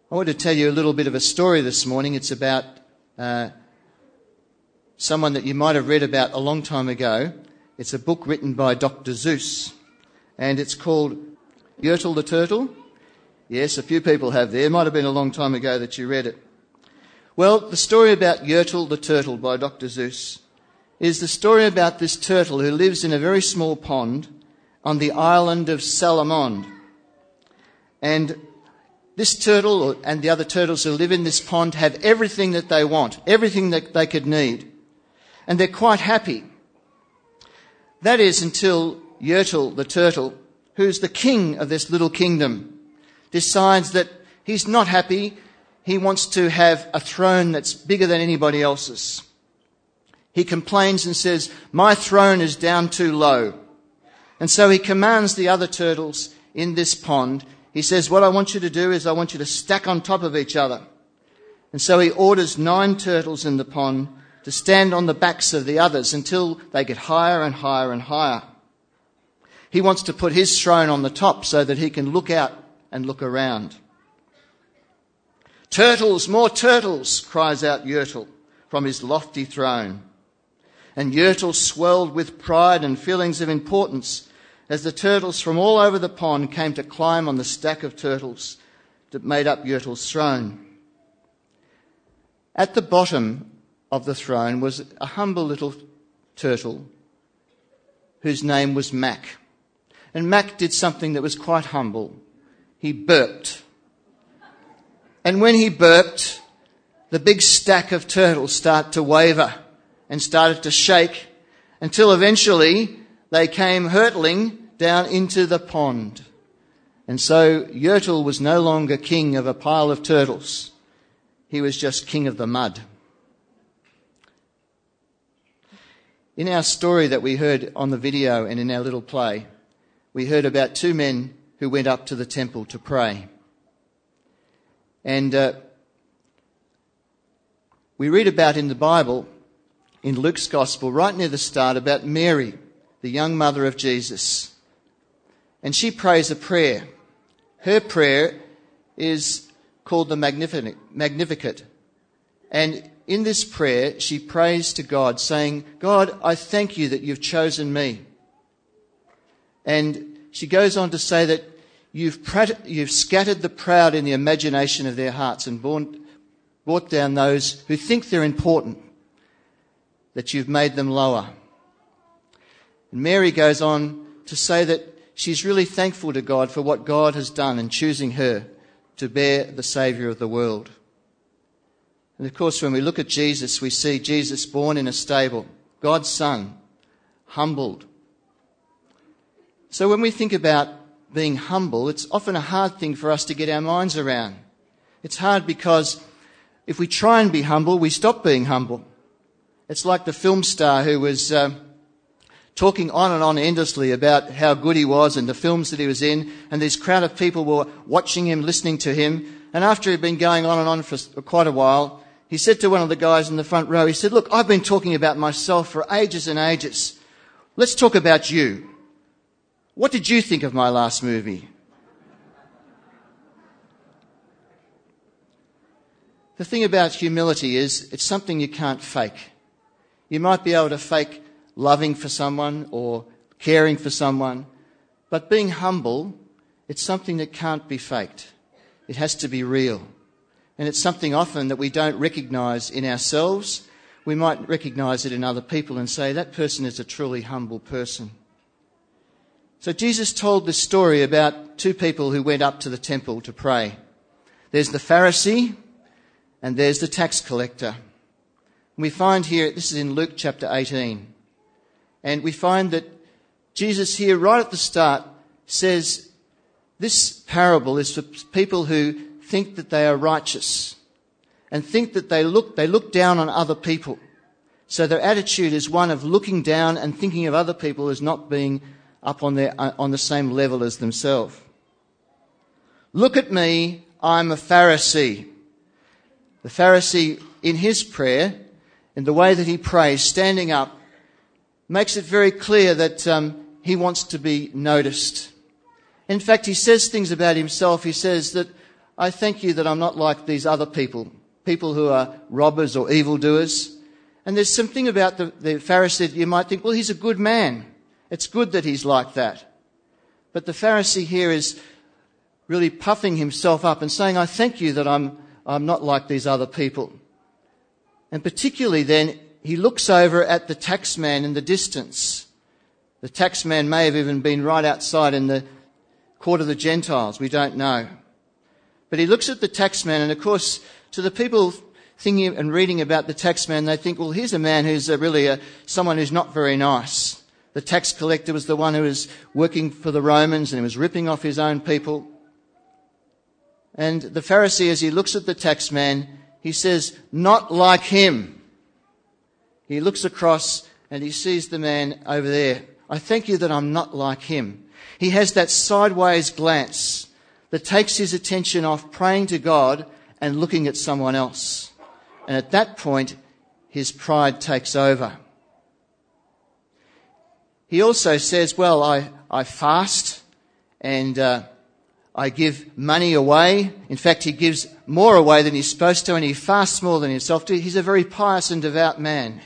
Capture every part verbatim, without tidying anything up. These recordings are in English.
I want to tell you a little bit of a story this morning. It's about uh, someone that you might have read about a long time ago. It's a book written by Doctor Seuss, and it's called Yertle the Turtle. Yes, a few people have there. It might have been a long time ago that you read it. Well, the story about Yertle the Turtle by Doctor Seuss is the story about this turtle who lives in a very small pond on the island of Salamond. And this turtle and the other turtles who live in this pond have everything that they want, everything that they could need. And they're quite happy. That is until Yertle the turtle, who's the king of this little kingdom, decides that he's not happy. He wants to have a throne that's bigger than anybody else's. He complains and says, "My throne is down too low." And so he commands the other turtles in this pond. He says, "What I want you to do is I want you to stack on top of each other." And so he orders nine turtles in the pond to stand on the backs of the others until they get higher and higher and higher. He wants to put his throne on the top so that he can look out and look around. "Turtles, more turtles," cries out Yertle from his lofty throne. And Yertle swelled with pride and feelings of importance as the turtles from all over the pond came to climb on the stack of turtles that made up Yertle's throne. At the bottom of the throne was a humble little turtle whose name was Mac. And Mac did something that was quite humble. He burped. And when he burped, the big stack of turtles started to waver and started to shake until eventually they came hurtling down into the pond. And so Yertle was no longer king of a pile of turtles. He was just king of the mud. In our story that we heard on the video and in our little play, we heard about two men who went up to the temple to pray. And uh, we read about in the Bible, in Luke's Gospel, right near the start, about Mary, the young mother of Jesus. And she prays a prayer. Her prayer is called the Magnificat. And in this prayer, she prays to God, saying, "God, I thank you that you've chosen me." And she goes on to say that you've, prat- you've scattered the proud in the imagination of their hearts and born, brought down those who think they're important, that you've made them lower. And Mary goes on to say that she's really thankful to God for what God has done in choosing her to bear the Saviour of the world. And of course, when we look at Jesus, we see Jesus born in a stable, God's Son, humbled. So when we think about being humble, it's often a hard thing for us to get our minds around. It's hard because if we try and be humble, we stop being humble. It's like the film star who was uh, talking on and on endlessly about how good he was and the films that he was in, and this crowd of people were watching him, listening to him. And after he'd been going on and on for quite a while, he said to one of the guys in the front row, he said, "Look, I've been talking about myself for ages and ages. Let's talk about you. What did you think of my last movie?" The thing about humility is it's something you can't fake. You might be able to fake loving for someone or caring for someone, but being humble, it's something that can't be faked. It has to be real. And it's something often that we don't recognise in ourselves. We might recognise it in other people and say, that person is a truly humble person. So Jesus told this story about two people who went up to the temple to pray. There's the Pharisee and there's the tax collector. And we find here, this is in Luke chapter eighteen, and we find that Jesus here right at the start says this parable is for people who think that they are righteous and think that they look they look down on other people. So their attitude is one of looking down and thinking of other people as not being up on their on the same level as themselves. "Look at me, I'm a Pharisee." The Pharisee, in his prayer, in the way that he prays, standing up, makes it very clear that um, he wants to be noticed. In fact, he says things about himself. He says that I thank you that I'm not like these other people, people who are robbers or evildoers. And there's something about the, the Pharisee that you might think, well, he's a good man. It's good that he's like that. But the Pharisee here is really puffing himself up and saying, I thank you that I'm, I'm not like these other people. And particularly then, he looks over at the taxman in the distance. The taxman may have even been right outside in the court of the Gentiles. We don't know. But he looks at the taxman, and of course, to the people thinking and reading about the taxman, they think, well, here's a man who's a really a, someone who's not very nice. The tax collector was the one who was working for the Romans and he was ripping off his own people. And the Pharisee, as he looks at the taxman, he says, not like him. He looks across and he sees the man over there. I thank you that I'm not like him. He has that sideways glance that takes his attention off praying to God and looking at someone else. And at that point, his pride takes over. He also says, well, I, I fast and uh, I give money away. In fact, he gives more away than he's supposed to, and he fasts more than himself to. He's a very pious and devout man.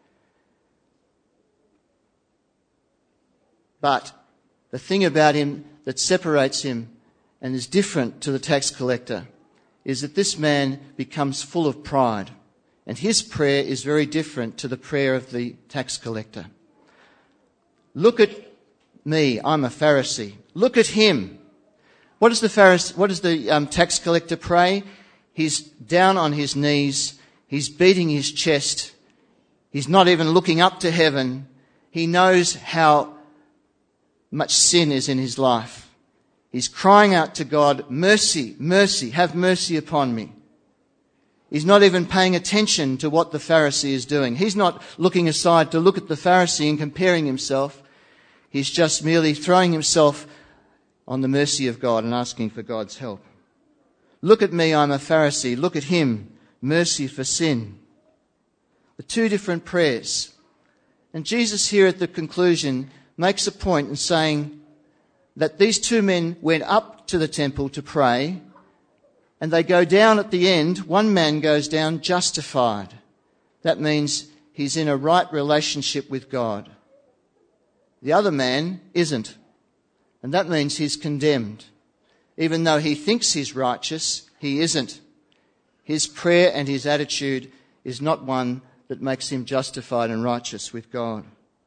But the thing about him that separates him and is different to the tax collector is that this man becomes full of pride. And his prayer is very different to the prayer of the tax collector. Look at me, I'm a Pharisee. Look at him. What does the Pharisee, what does the um, tax collector pray? He's down on his knees. He's beating his chest. He's not even looking up to heaven. He knows how much sin is in his life. He's crying out to God, mercy, mercy, have mercy upon me. He's not even paying attention to what the Pharisee is doing. He's not looking aside to look at the Pharisee and comparing himself. He's just merely throwing himself on the mercy of God and asking for God's help. Look at me, I'm a Pharisee. Look at him, mercy for sin. The two different prayers. And Jesus here at the conclusion makes a point in saying that these two men went up to the temple to pray, and they go down at the end. One man goes down justified. That means he's in a right relationship with God. The other man isn't. And that means he's condemned. Even though he thinks he's righteous, he isn't. His prayer and his attitude is not one that makes him justified and righteous with God.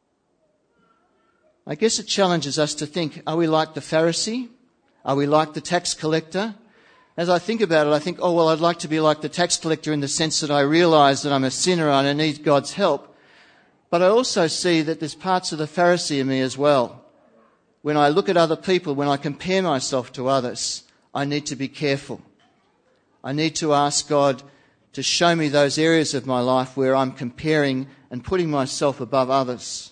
I guess it challenges us to think, are we like the Pharisee? Are we like the tax collector? As I think about it, I think, oh, well, I'd like to be like the tax collector in the sense that I realise that I'm a sinner and I need God's help. But I also see that there's parts of the Pharisee in me as well. When I look at other people, when I compare myself to others, I need to be careful. I need to ask God to show me those areas of my life where I'm comparing and putting myself above others.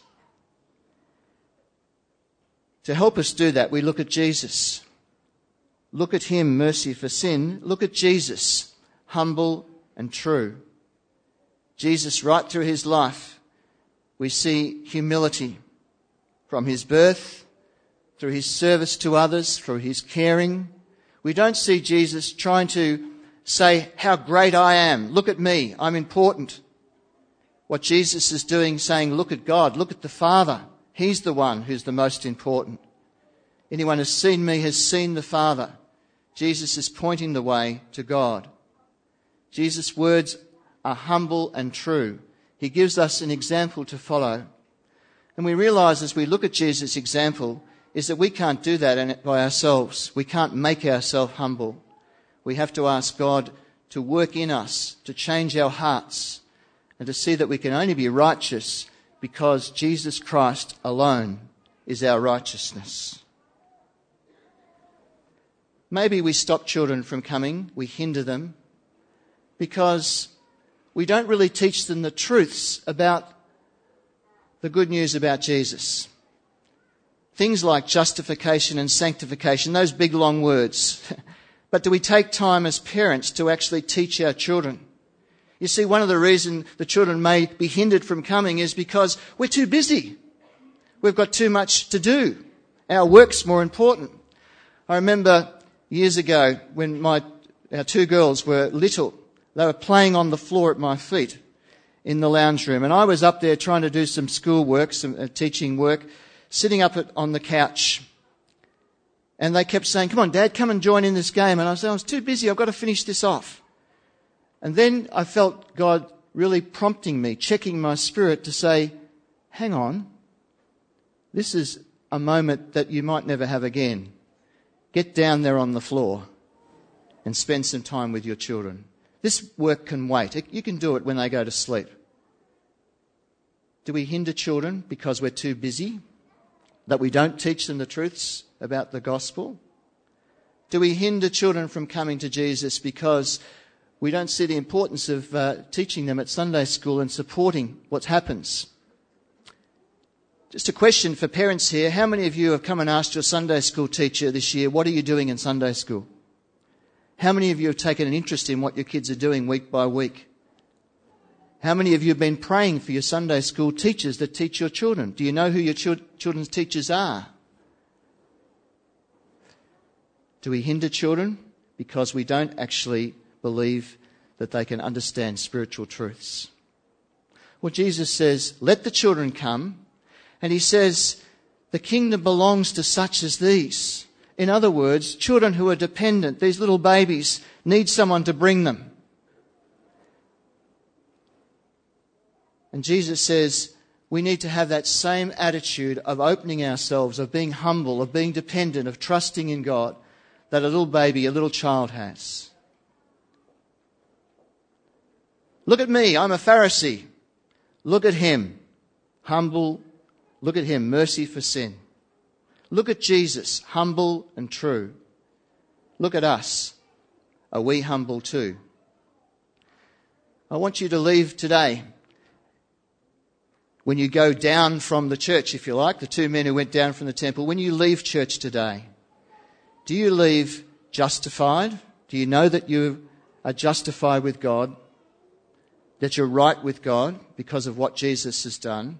To help us do that, we look at Jesus. Look at him, mercy for sin. Look at Jesus, humble and true. Jesus, right through his life, we see humility from his birth, through his service to others, through his caring. We don't see Jesus trying to say, how great I am. Look at me, I'm important. What Jesus is doing, saying, look at God, look at the Father. He's the one who's the most important. Anyone who's seen me has seen the Father. Jesus is pointing the way to God. Jesus' words are humble and true. He gives us an example to follow. And we realise as we look at Jesus' example is that we can't do that by ourselves. We can't make ourselves humble. We have to ask God to work in us, to change our hearts, and to see that we can only be righteous because Jesus Christ alone is our righteousness. Maybe we stop children from coming, we hinder them, because we don't really teach them the truths about the good news about Jesus. Things like justification and sanctification, those big long words. But do we take time as parents to actually teach our children? You see, one of the reasons the children may be hindered from coming is because we're too busy. We've got too much to do. Our work's more important. I remember years ago when my our two girls were little. They were playing on the floor at my feet in the lounge room. And I was up there trying to do some school work, some uh, teaching work, sitting up at, on the couch. And they kept saying, come on, Dad, come and join in this game. And I said, I was too busy. I've got to finish this off. And then I felt God really prompting me, checking my spirit to say, hang on, this is a moment that you might never have again. Get down there on the floor and spend some time with your children. This work can wait. You can do it when they go to sleep. Do we hinder children because we're too busy? That we don't teach them the truths about the gospel? Do we hinder children from coming to Jesus because we don't see the importance of uh, teaching them at Sunday school and supporting what happens? Just a question for parents here. How many of you have come and asked your Sunday school teacher this year, what are you doing in Sunday school? How many of you have taken an interest in what your kids are doing week by week? How many of you have been praying for your Sunday school teachers that teach your children? Do you know who your ch- children's teachers are? Do we hinder children because we don't actually believe that they can understand spiritual truths? Well, Jesus says, let the children come. And he says, the kingdom belongs to such as these. In other words, children who are dependent, these little babies, need someone to bring them. And Jesus says we need to have that same attitude of opening ourselves, of being humble, of being dependent, of trusting in God that a little baby, a little child has. Look at me, I'm a Pharisee. Look at him, humble. Look at him, mercy for sin. Look at Jesus, humble and true. Look at us. Are we humble too? I want you to leave today. When you go down from the church, if you like, the two men who went down from the temple, when you leave church today, do you leave justified? Do you know that you are justified with God? That you're right with God because of what Jesus has done?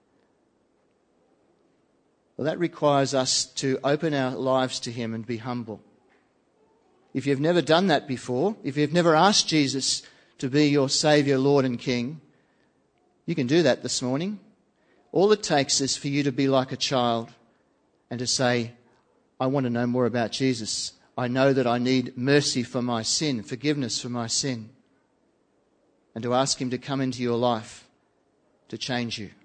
Well, that requires us to open our lives to him and be humble. If you've never done that before, if you've never asked Jesus to be your Saviour, Lord and King, you can do that this morning. All it takes is for you to be like a child and to say, I want to know more about Jesus. I know that I need mercy for my sin, forgiveness for my sin, and to ask him to come into your life to change you.